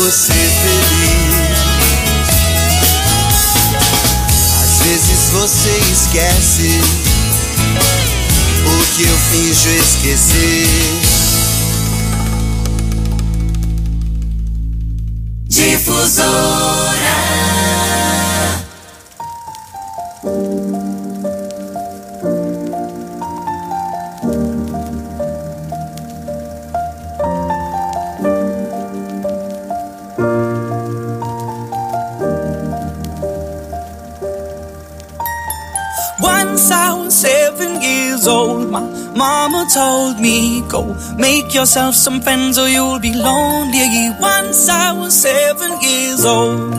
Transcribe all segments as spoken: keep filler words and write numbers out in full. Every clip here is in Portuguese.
você feliz. Às vezes você esquece o que eu finjo esquecer. Difusora. Once I was seven years old, my mama told me, go make yourself some friends or you'll be lonely. Once I was seven years old.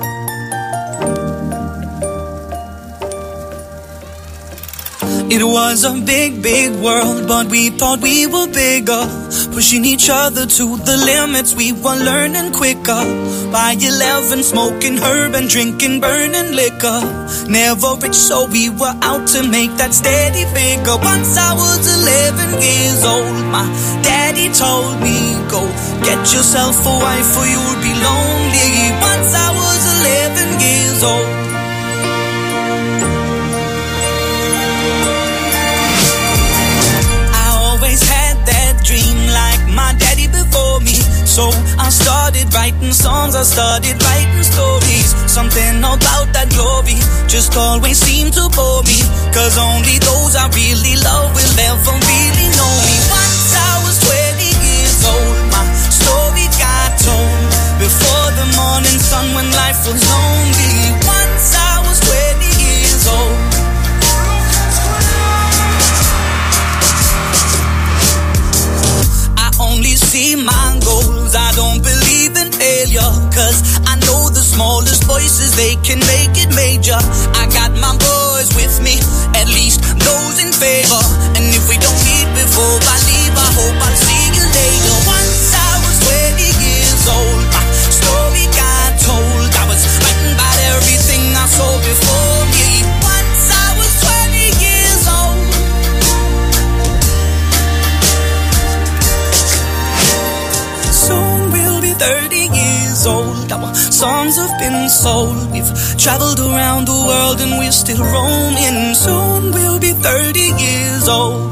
It was a big, big world, but we thought we were bigger, pushing each other to the limits. We were learning quicker. By eleven, smoking herb and drinking burning liquor. Never rich, so we were out to make that steady figure. Once I was eleven years old, my daddy told me, go get yourself a wife or you'll be lonely. Once I was eleven years old. Dream like my daddy before me. So I started writing songs, I started writing stories. Something about that glory just always seemed to bore me, cause only those I really love will ever really know me. Once I was twenty years old, my story got told before the morning sun when life was lonely. Once I was twenty years old. Only see my goals, I don't believe in failure, cause I know the smallest voices, they can make it major. I got my boys with me, at least those in favor. And if we don't meet before I leave, I hope I'll see you later. Once I was twenty years old, my story got told. I was writing about everything I saw before me. Once I was twenty years old. Soon we'll be thirty years old. Our songs have been sold. We've traveled around the world and we're still roaming. Soon we'll be thirty years old.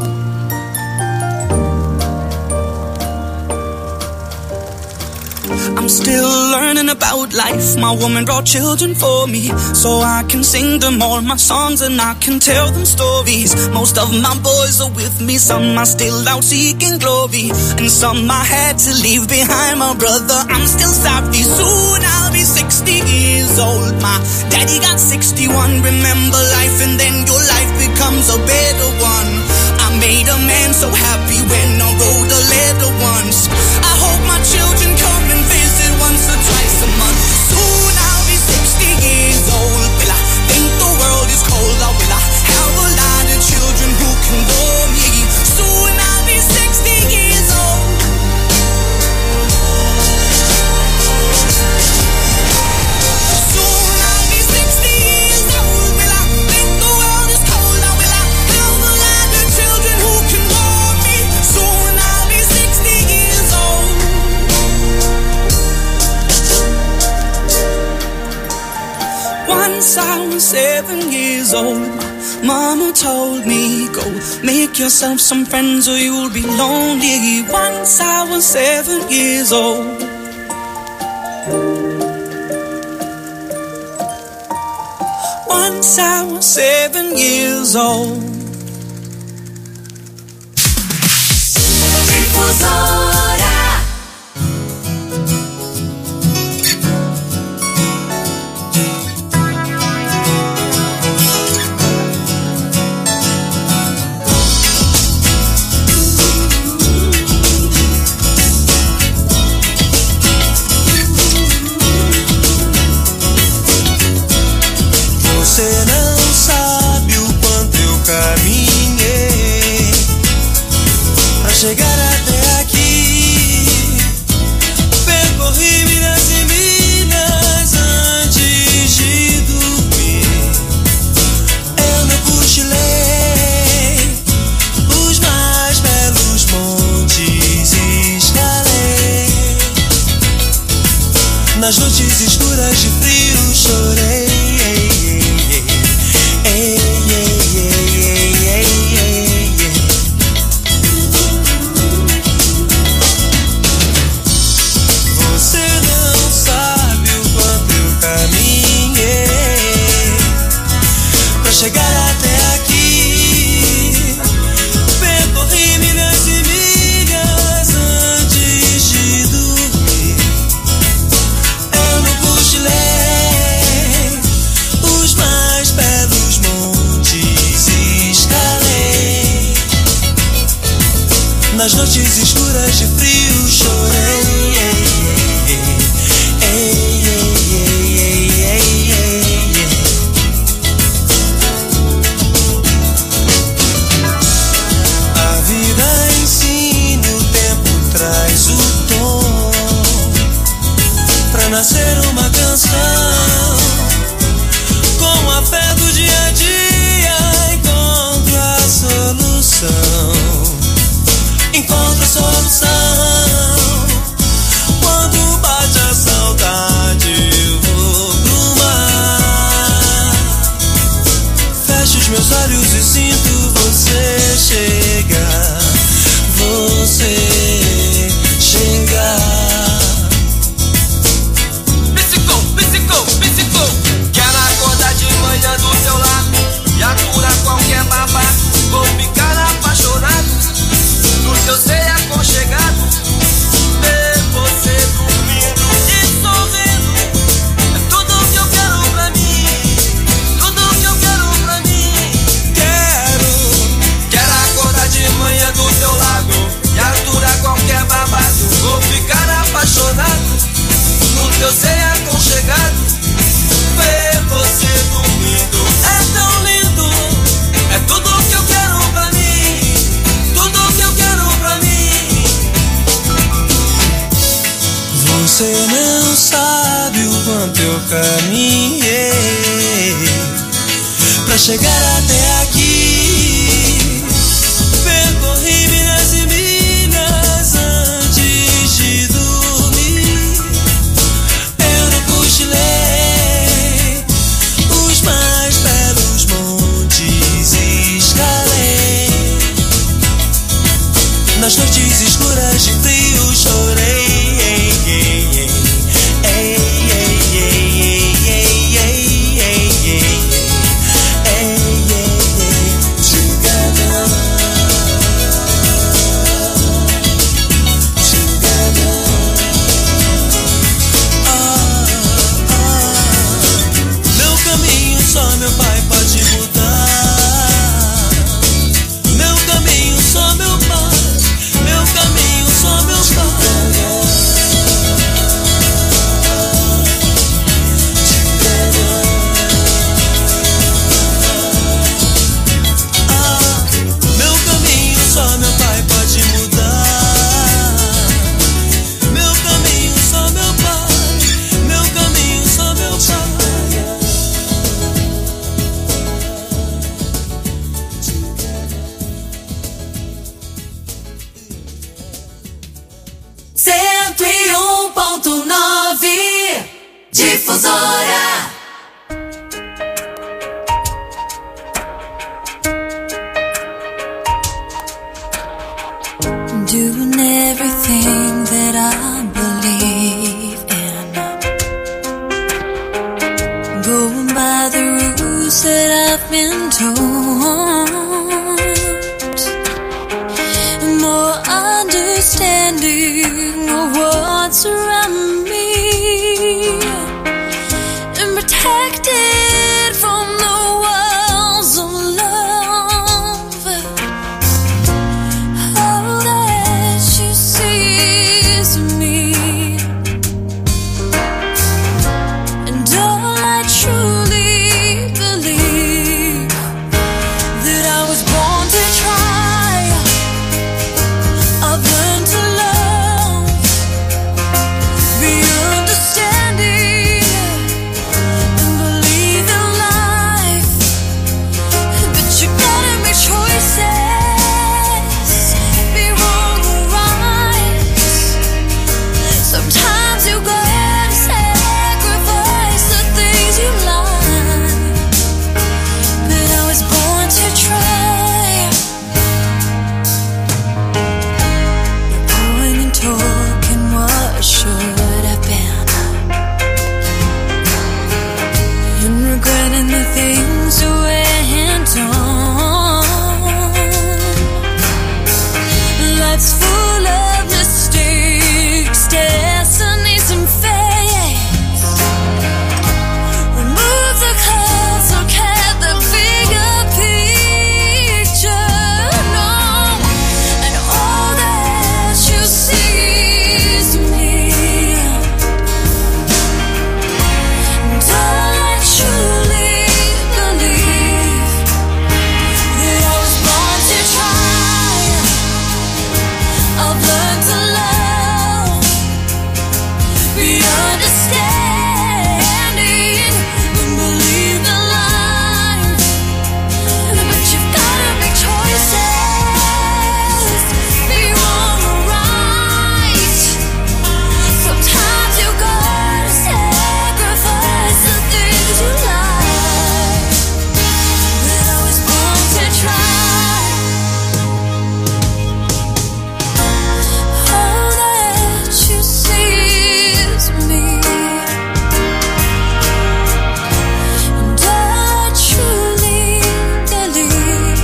I'm still learning about life. My woman brought children for me, so I can sing them all my songs and I can tell them stories. Most of my boys are with me, some are still out seeking glory, and some I had to leave behind. My brother, I'm still sorry. Soon I'll be sixty years old. My daddy got sixty-one. Remember life and then your life becomes a better one. I made a man so happy when I wrote a letter once. I hope my children come and visit once or twice a month. Soon I'll be sixty years old. Will I think the world is cold, or will I have a lot of children who can bore me? Soon I'll be sixty years old. Soon I'll be sixty years old. Will I think the world is cold, or will I have a lot of children who can bore me? Soon I'll be sixty years old. Once I was seven years old, my mama told me, go make yourself some friends or you'll be lonely. Once I was seven years old. Once I was seven years old. Difusora. Você não sabe o quanto eu caminhei pra chegar até aqui. escuras de frio chorei. Chegar até aqui, percorri milhas e milhas antes de dormir. Eu não cochilei, os mais belos montes escalei. Nas noites escuras de frio chorei. Nascer uma canção, com a fé do dia a dia encontro a solução, encontro a solução. Quando bate a saudade eu vou pro mar, fecho os meus olhos e sinto você chegar, você chegar. Do teu lado e aturar qualquer babado. Vou ficar apaixonado no teu ser aconchegado. Ver você dormindo e sorrindo é tudo que eu quero pra mim, tudo que eu quero pra mim. Quero, quero acordar de manhã do teu lado e aturar qualquer babado. Vou ficar apaixonado no teu ser aconchegado. Ver você dormindo é tão lindo, é tudo que eu quero pra mim, tudo que eu quero pra mim. Você não sabe o quanto eu caminhei pra chegar até aqui, percorri milhas e milhas antes de dormir. Eu não cochilei, nas noites escuras de frio chorei. Meu caminho só meu pai pode mudar. Meu caminho só meu pai. Meu caminho só meu pai. Ah, meu caminho só meu pai pode mudar. Meu caminho só meu pai. Meu caminho só meu pai. cento e um ponto nove Difusora. Doing everything that I believe in, going by the rules that I've been told, more understanding of what's around me, and protected from the walls of love. All that you see is me, and all I truly believe, that I was born to try. I've learned to love. Be things went on. Life's full of mistakes, destinies and fates. Remove the clouds, look at the bigger picture. No, and all that you see is me. And I truly believe that I was born to try. I've learned to love, be understanding, and believe in life. But you've gotta make choices, be wrong or right. Sometimes you gotta sacrifice the things you like. But I was born to try. All that you see is me. And I truly believe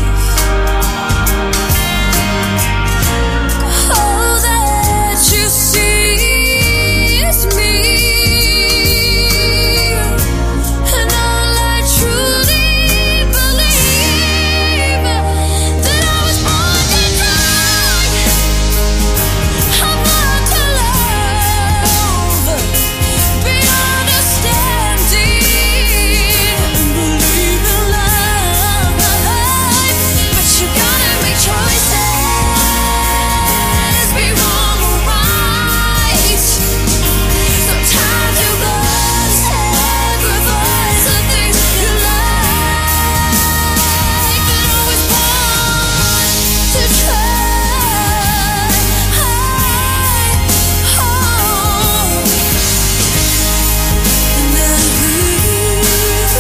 all that you see is me. And all I truly believe that I was born to try. I'm born to love, be understanding, and believe in life. But you gotta make choices, be wrong or right. Sometimes you gotta sacrifice the things you like. But I was born to try. Oh, and I believe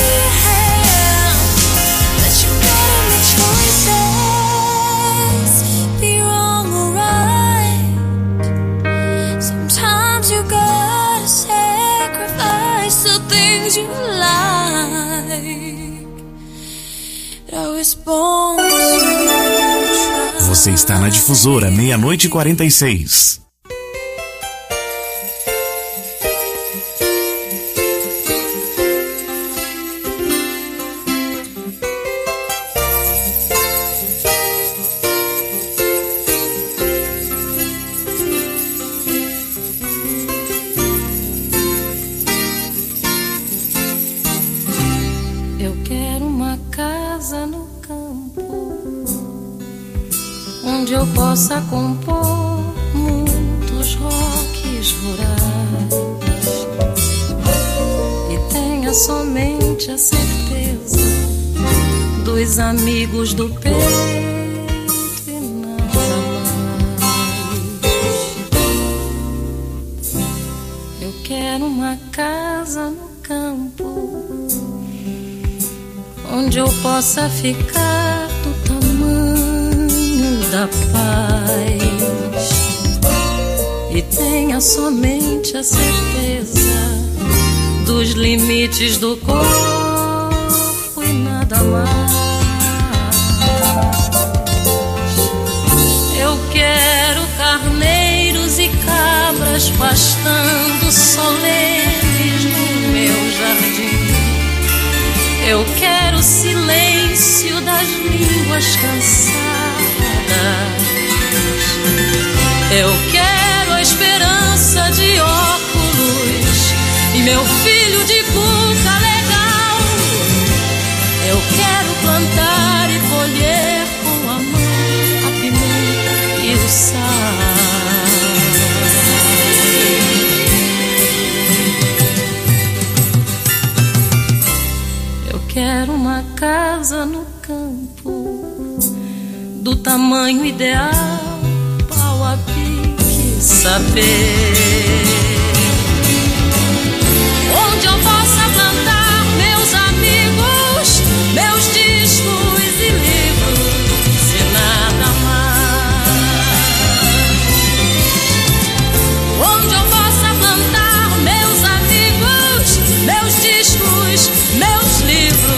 that you gotta make choices, be wrong or right. Sometimes you gotta sacrifice the things you like. But I was born to try. Você está na Difusora, meia-noite e quarenta e seis. Eu quero uma casa no campo, onde eu possa compor muitos rocks rurais e tenha somente a certeza dos amigos do peito e nada mais. Eu quero uma casa no campo, onde eu possa ficar do tamanho da paz e tenha somente a certeza dos limites do corpo e nada mais. Eu quero carneiros e cabras pastando solenes no meu jardim. Eu quero o silêncio das línguas cansadas. Eu quero a esperança de óculos e meu filho de cuca legal. Eu quero plantar e colher com a mão a pimenta e o sal. Quero uma casa no campo, do tamanho ideal, pau a pique, saber, onde eu possa plantar meus amigos, meus discos e livros e nada mais. Onde eu possa plantar meus amigos, meus discos, meus livros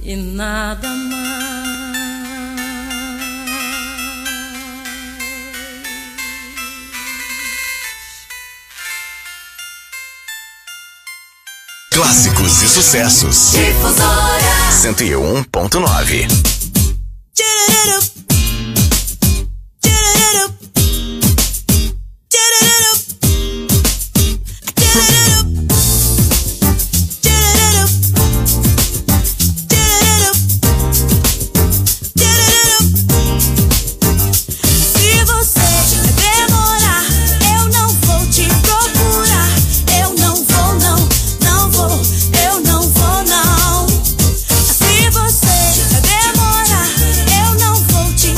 e nada mais. Clássicos e sucessos. Difusora cento e um ponto nove. Se você demorar, eu não vou te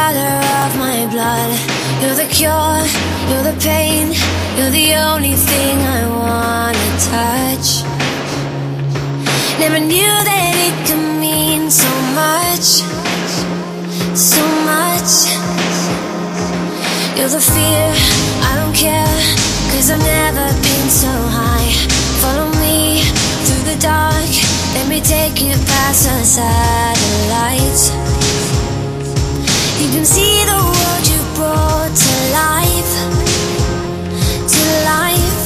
color of my blood. You're the cure, you're the pain, you're the only thing I wanna touch. Never knew that it could mean so much, so much. You're the fear, I don't care, cause I've never been so high. Follow me through the dark, let me take you past the satellites. You can see the world you brought to life, to life.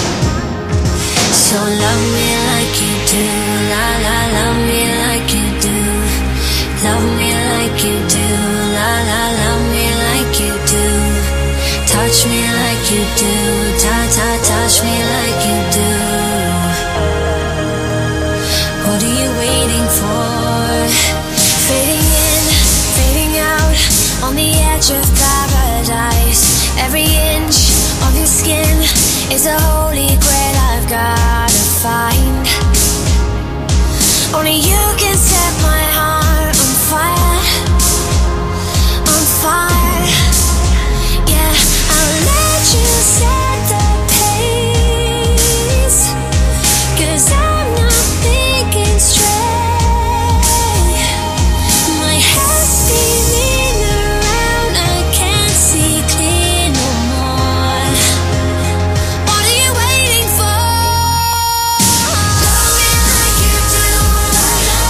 So love me like you do, la la, love me like you do. Love me like you do, la la, love me like you do. Touch me like you do, ta ta, touch me like you do. What are you waiting for? Fading in, fading out, on the edge of paradise. Every inch of your skin is a holy grail I've gotta find. Only you can set my heart on fire, on fire. Yeah, I'll let you set the pace, cause I'm not thinking straight. My head's spinning around, I can't see clear no more. What are you waiting for? Love me like you do, la la,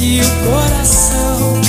que o coração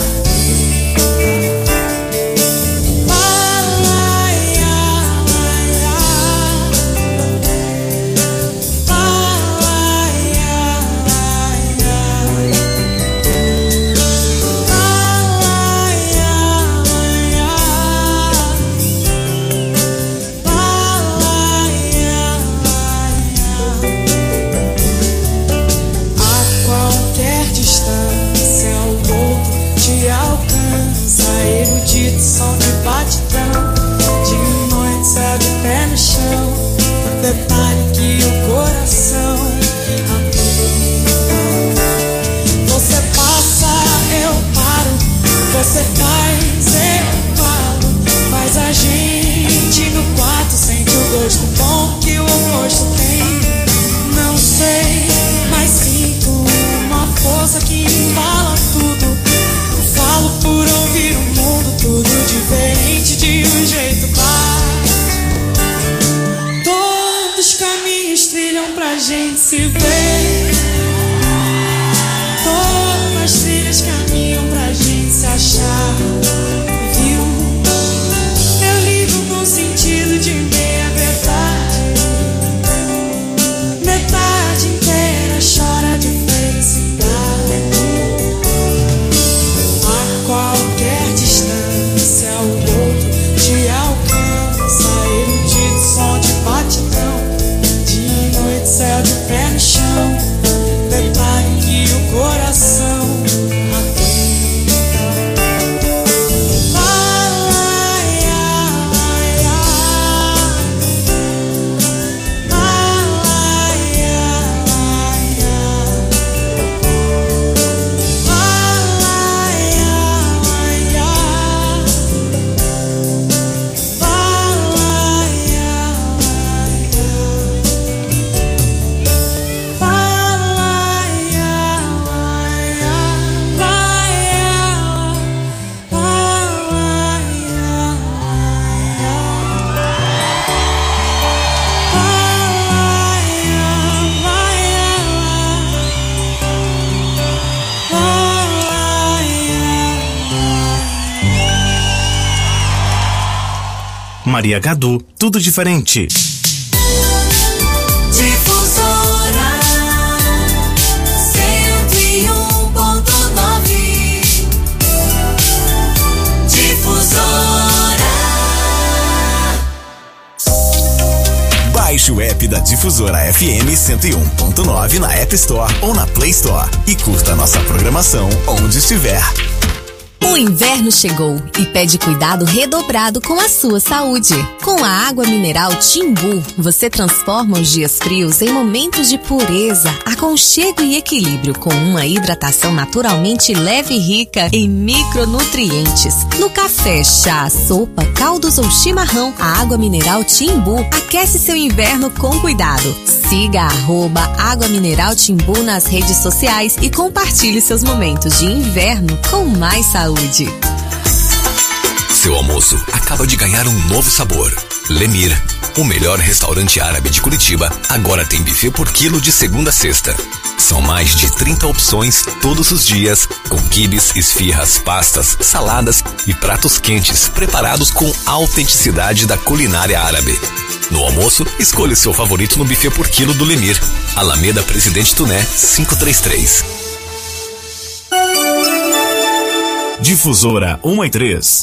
som de batidão, de noite céu de pé no chão, detalhe que o coração aperta. Você passa, eu paro, você faz, eu falo, faz a gente no quarto sente o gosto bom que o oposto tem. Não sei, mas sinto uma força que embala tudo. Falo por ouvir o mundo tudo diferente de um jeito bate. Todos os caminhos trilham pra gente se ver. Todas as trilhas caminham pra gente se achar. Viu? Eu ligo no sentido de meia verdade. Metade inteira chora de felicidade. Qualquer distância o outro te alcança. Erudito som de batidão, de noite céu de pé no chão, detalhe que o coração Maria Gadu, tudo diferente. Difusora cento e um ponto nove. Difusora. Baixe o app da Difusora F M cento e um ponto nove na App Store ou na Play Store e curta nossa programação onde estiver. O inverno chegou e pede cuidado redobrado com a sua saúde. Com a água mineral Timbu, você transforma os dias frios em momentos de pureza, aconchego e equilíbrio, com uma hidratação naturalmente leve e rica em micronutrientes. No café, chá, sopa, caldos ou chimarrão, a água mineral Timbu aquece seu inverno com cuidado. Siga arroba Água Mineral Timbu nas redes sociais e compartilhe seus momentos de inverno com mais saúde. Seu almoço acaba de ganhar um novo sabor. Lemir, o melhor restaurante árabe de Curitiba, agora tem buffet por quilo de segunda a sexta. São mais de trinta opções todos os dias, com quibes, esfirras, pastas, saladas e pratos quentes preparados com a autenticidade da culinária árabe. No almoço, escolha o seu favorito no buffet por quilo do Lemir, Alameda Presidente Tuné, quinhentos e trinta e três. Difusora um e três.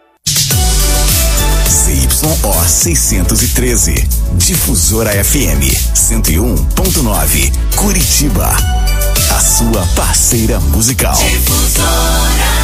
C Y O seiscentos e treze. Difusora F M cento e um ponto nove. Curitiba. A sua parceira musical. Difusora.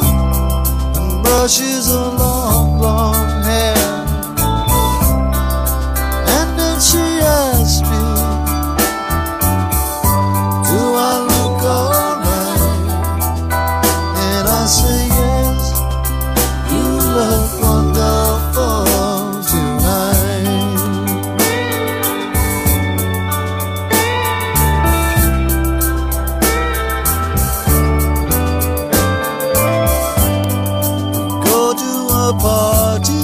Brushes her long, long hair. a party,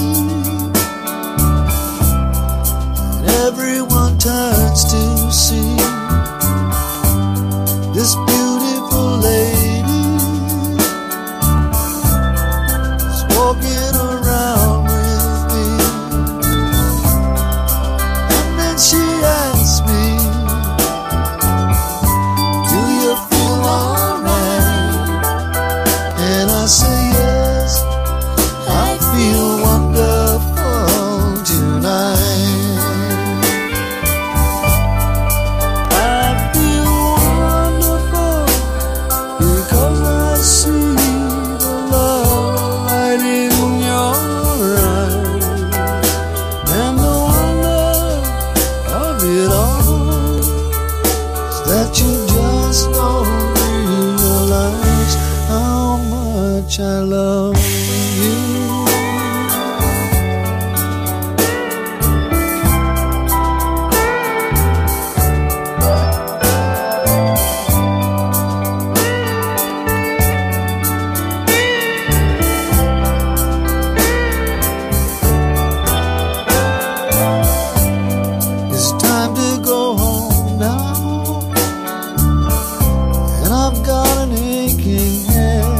and everyone turns to see this beautiful lady is walking around with me. And then she asks me, do you feel alright? And I say yes, I feel wonderful tonight. I love you. It's time to go home now, and I've got an aching head.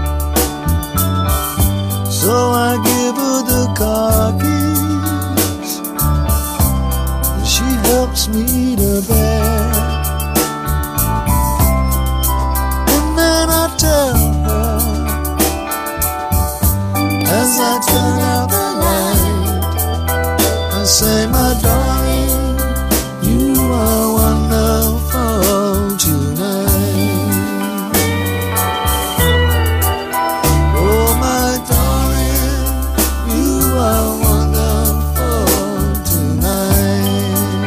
So I give her the car keys, and she helps me to bed. And then I tell her, as I turn out the light, I say, my darling, you are wonderful tonight. Oh, my darling, you are wonderful tonight.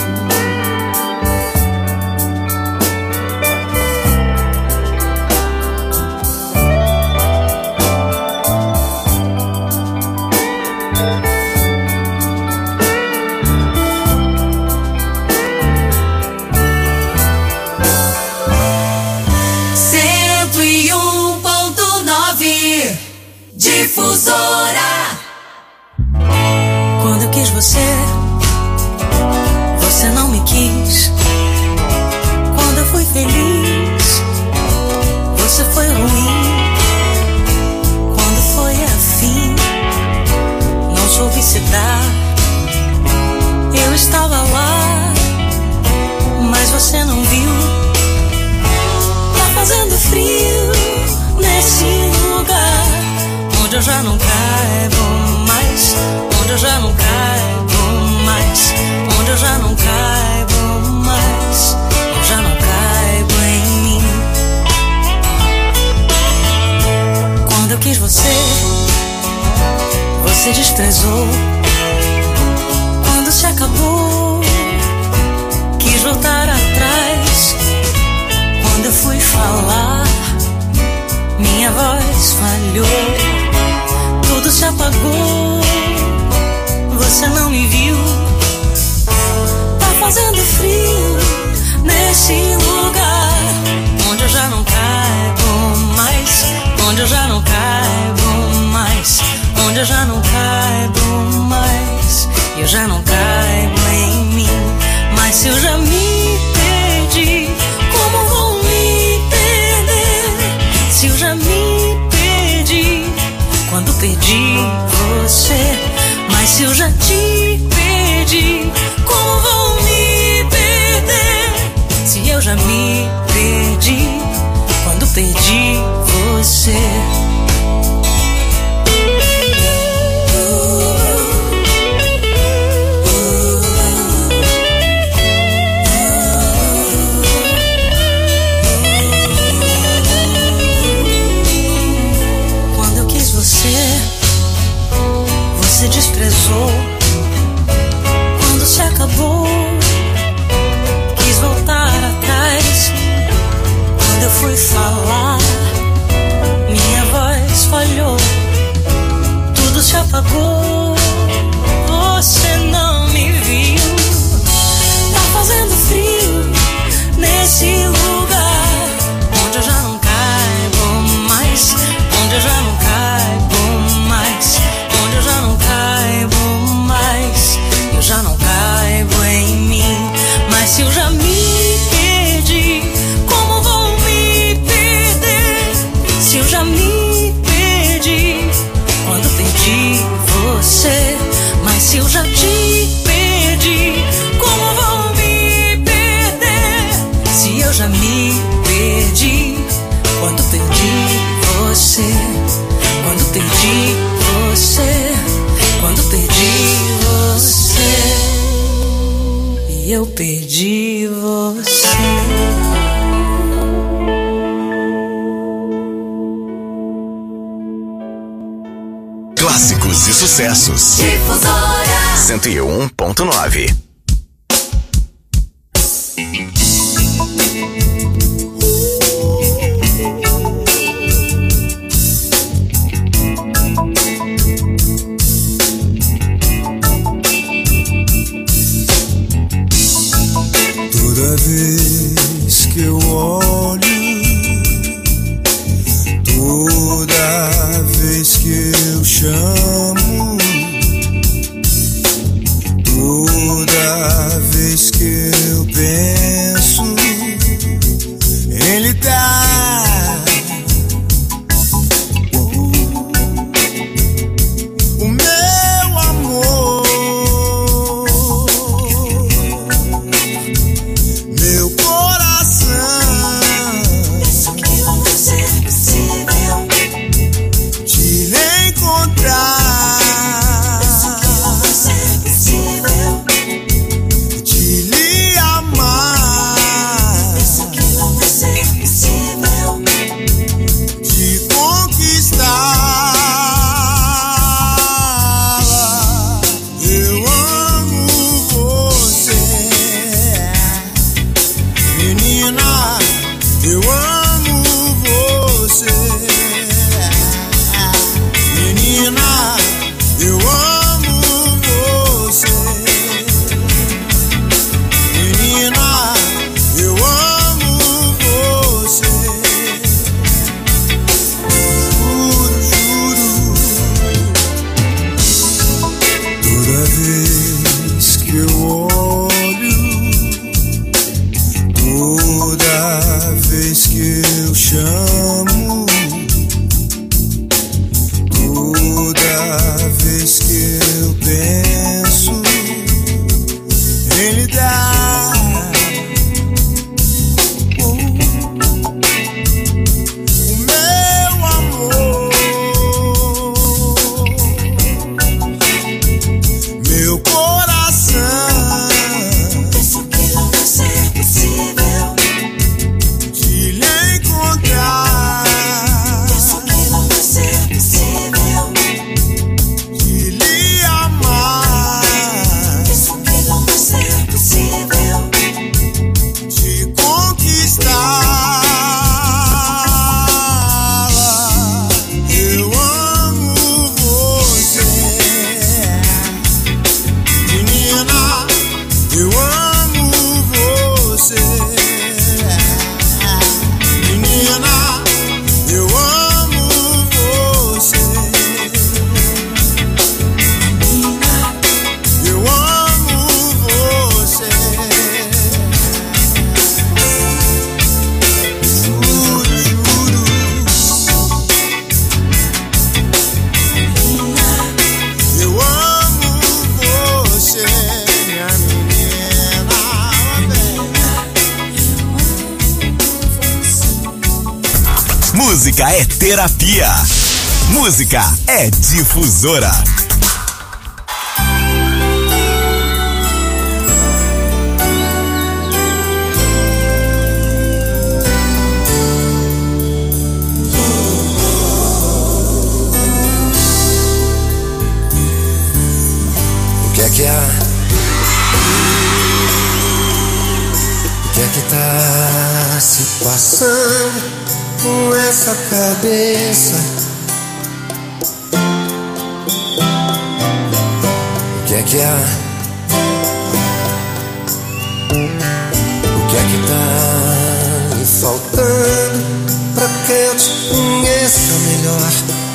cento e um ponto nove Difusora. Quando eu quis você, você não me quis. Quando eu fui feliz, você foi ruim. Quando foi afim, não soube se dar. Eu estava lá, mas você não viu. Tá fazendo frio nesse lugar onde eu já não caibo mais, onde eu já não caibo mais, onde eu já não caibo mais, eu já não caibo em mim. Quando eu quis você, você desprezou. Quando se acabou, quis voltar atrás. Quando eu fui falar, minha voz falhou. Tudo se apagou, você não me viu. Tá fazendo frio nesse lugar onde eu já não caibo mais, onde eu já não caibo mais, onde eu já não caibo mais, eu já não caibo em mim. Mas se eu já me perdi, como vou me perder? Se eu já me perdi quando perdi você, mas se eu já te perdi, como vou me perder? Se eu já me perdi quando perdi você. Você desprezou. Quando se acabou, quis voltar atrás. Quando eu fui falar, minha voz falhou. Tudo se apagou, você não me viu. Tá fazendo frio nesse lugar onde eu já não caibo mais, onde eu já não caibo mais, onde eu você quando perdi você. E eu perdi você. Clássicos e sucessos. Difusora cento e um ponto nove. Toda vez que eu olho, toda vez que eu chamo, toda vez que eu penso em lhe dar o meu amor, meu coração, penso que não vai ser possível te encontrar, penso que não vai ser possível de lhe amar, penso que não vai ser possível de conquistar. Eu amo você, menina. Eu amo você, menina. Eu amo você, menina. Eu amo você. Juro, juro. Toda vez que eu olho, toda vez que eu chamo, toda vez que eu penso em lhe dar oh, o meu amor, meu coração, penso que não vai ser possível de lhe encontrar, penso que não vai ser possível de lhe amar, penso que não vai ser possível de conquistar. Eu amo você, menina. Eu amo você, menina. Eu amo você, menina. Eu amo você. Juro, juro. Eu amo você, minha menina. Música é terapia. Música é difusora. O que é que há? O que é que tá se passando com essa cabeça? O que é que há? O que é que tá me faltando pra que eu te conheça melhor?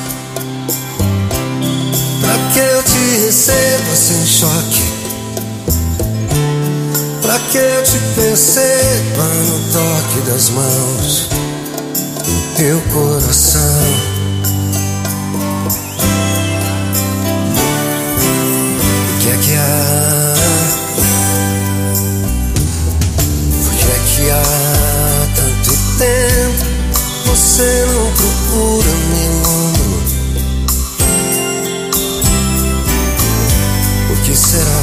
Pra que eu te receba sem choque? Pra que eu te perceba no toque das mãos, no teu coração? O que é que há? Por que é que há tanto tempo você não procura meu mundo? que será?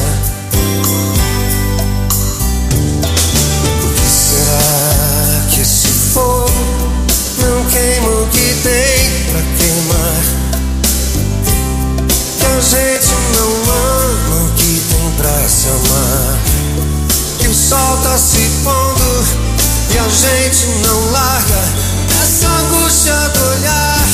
O que será que esse fogo não queima o que tem pra queimar? Que a gente não ama o que tem pra se amar. Que o sol tá se pondo e a gente não larga essa angústia do olhar.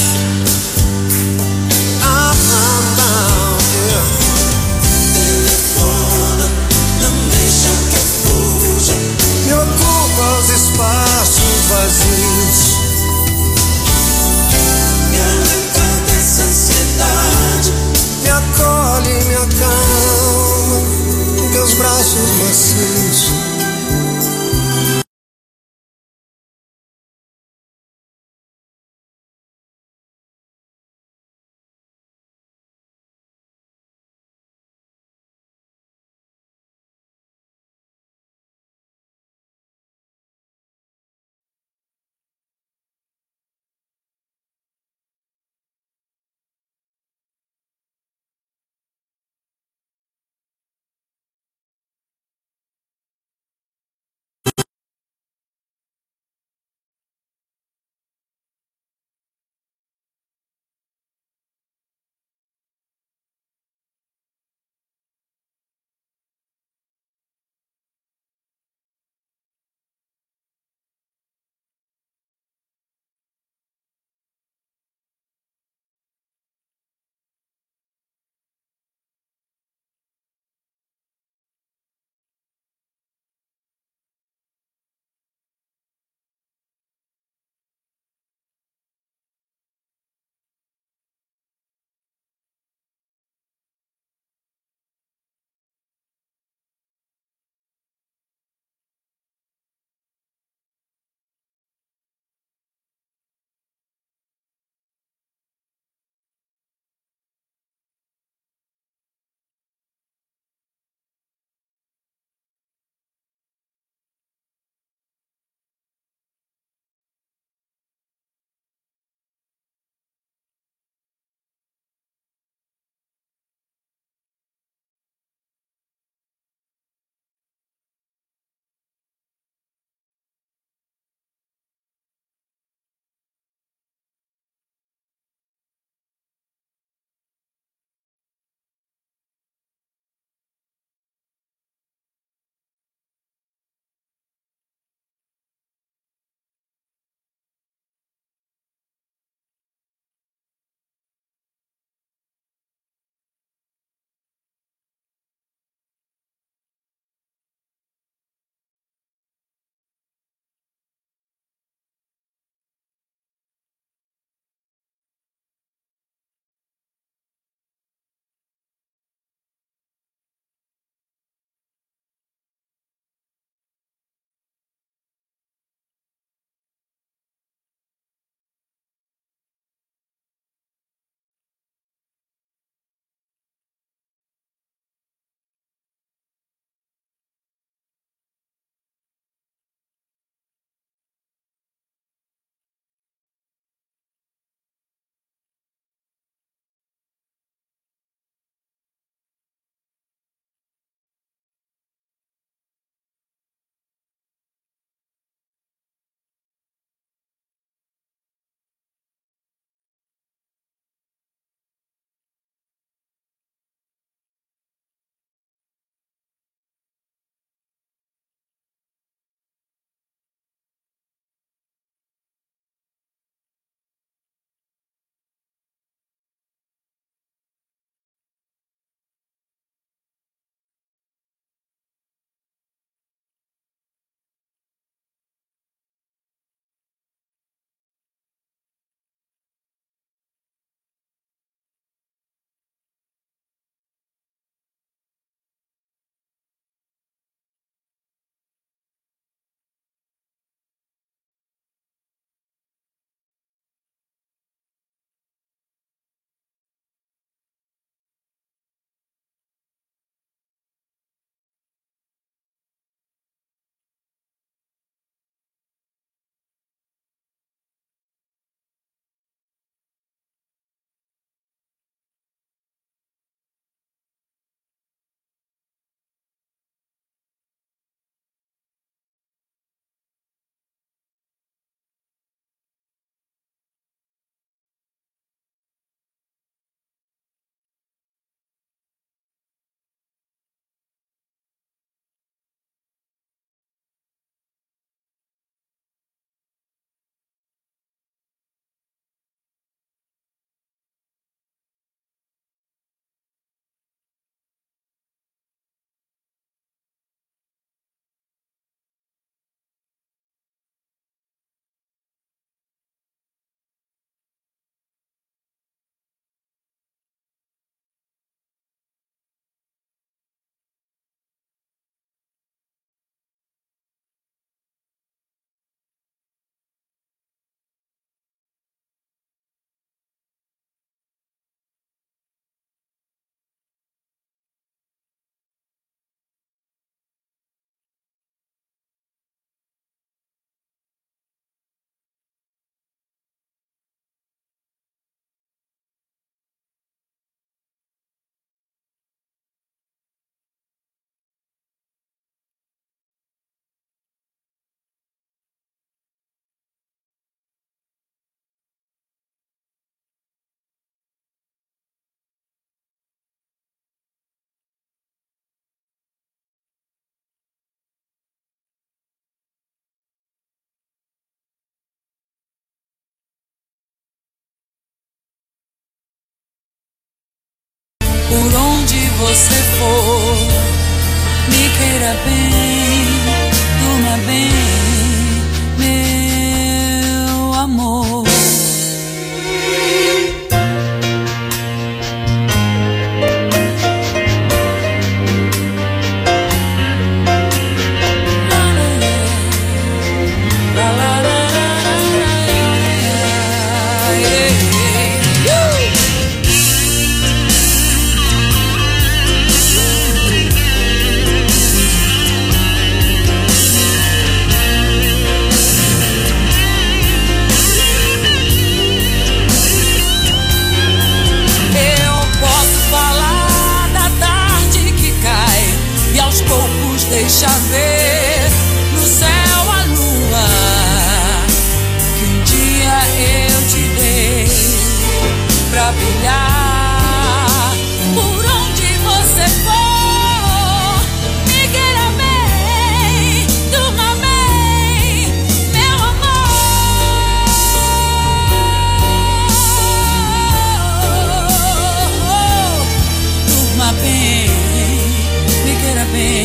Ah, ah, ah, yeah. Telefona, não deixa que eu fuja. Me ocupa os espaços vazios. Me arranca dessa ansiedade. Me acolhe, me acalma. Teus braços macios. Por onde você for, me queira bem, durma bem, meu amor. Deixa ver no céu a lua que um dia eu te dei pra brilhar. Por onde você for, me queira bem, durma bem, meu amor. Durma bem, me queira bem.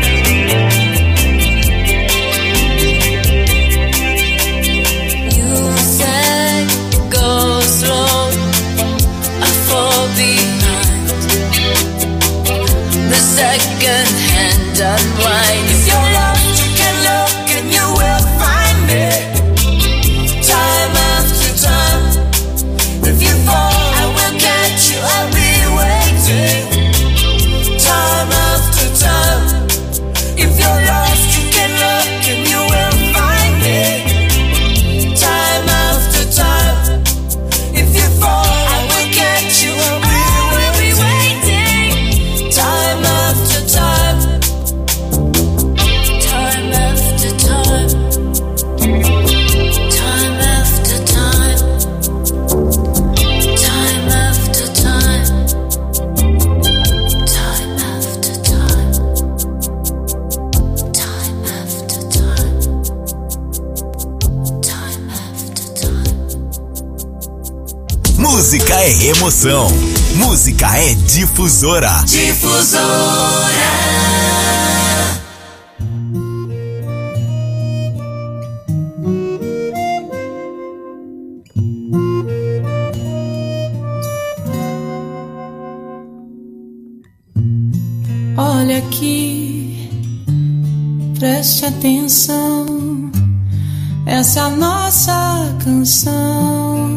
You Música é emoção. Música é Difusora. Difusora. Olha aqui, preste atenção. Essa é a nossa canção.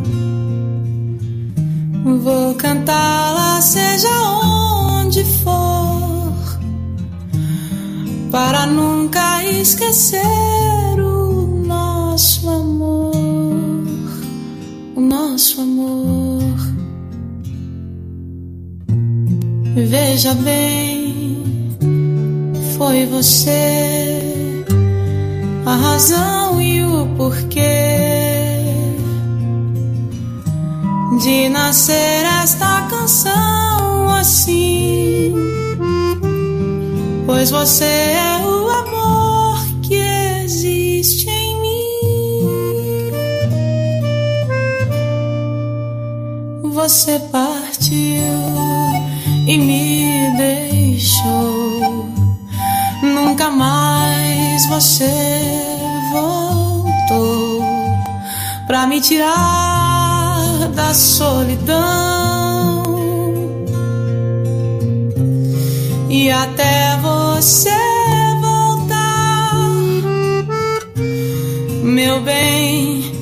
Vou cantá-la seja onde for, para nunca esquecer o nosso amor, o nosso amor. Veja bem, foi você a razão e o porquê de nascer esta canção assim, pois você é o amor que existe em mim. Você partiu e me deixou, nunca mais você voltou pra me tirar da solidão. E até você voltar, meu bem,